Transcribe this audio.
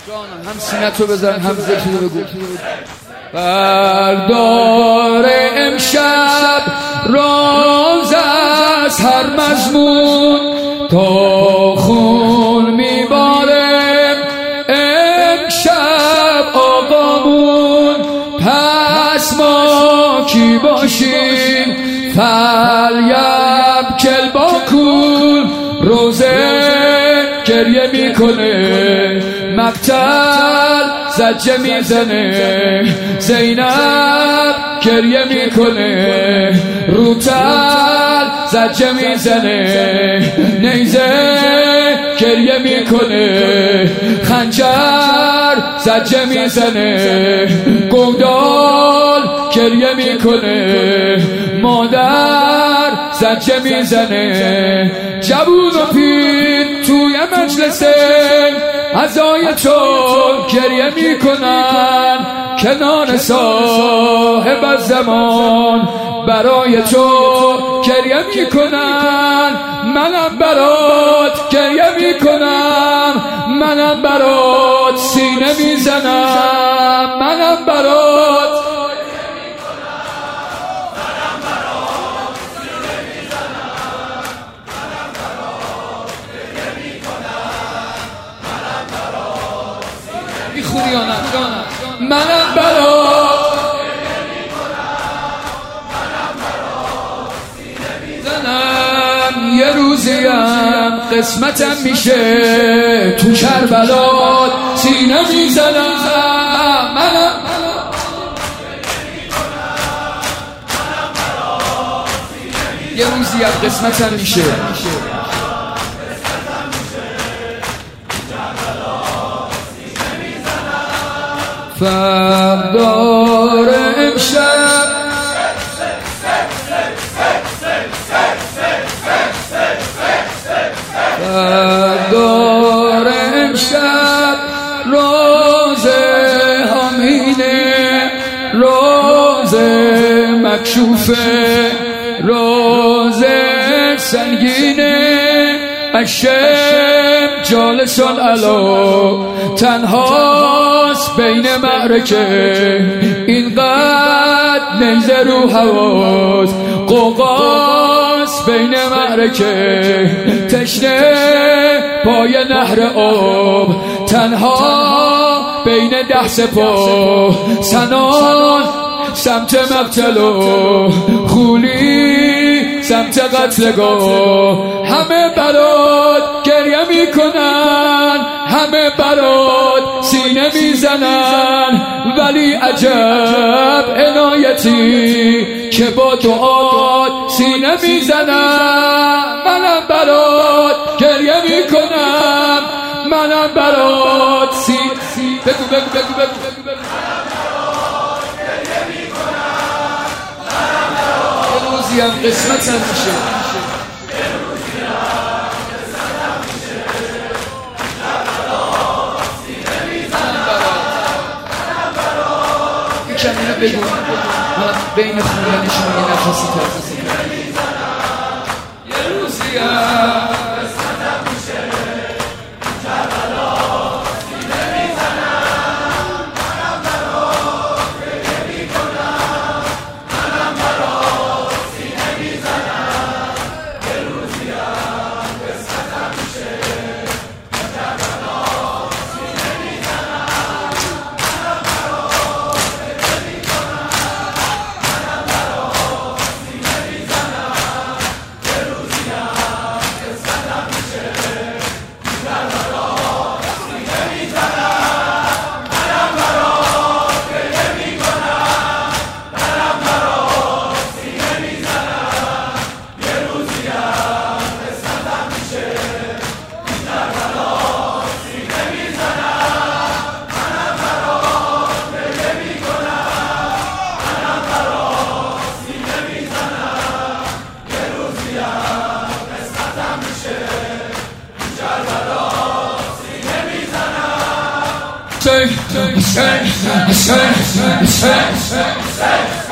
هم سینتو بزن هم ذکر رو بگو. بردار امشب راز از هر مضمون تا خون میباره امشب آقامون. پس ما کی باشیم فلیب کل با کل روزه گریه میکنه مقتل زجه میزنه زینب گریه میکنه روتل زجه میزنه نیزه گریه میکنه خنجر زجه میزنه گودال گریه میکنه مادر زجه میزنه جوون و پیر توی مجلس عزای تو گریه میکنن کنار صاحب الزمان برای تو گریه میکنن منم برات گریه میکنم منم برات سینه میزنم منم برات میخونی یا نه؟ منم برات زنم یه روزیم قسمتم میشه تو کربلا سینه میزنم منم یه روزیم قسمتم میشه فردار امشب فردار امشب روز همینه روز مکشوفه روز سنگینه اشم جالسان علا تنهاست بین معرکه اینقدر نیزه رو هواست قوقاست بین معرکه تشنه پای نهر آب تنها بین 10 سپاه سنان سمت مقتل و خولی سمت قتلگاه همه برات گریه میکنن همه برات سینه میزنن ولی عجب عنایتی که با دعات سینه میزنن منم برات گریه میکنم منم برات بگو بگو بگو بگو بگو هم قسمت هم میشه یکم اینو بگو من بین خوندنشون یه نفسی ترسی یه روزی هم قسمت هم میشه کربلا سینه میزنم منم برات گریه میکنم منم برات say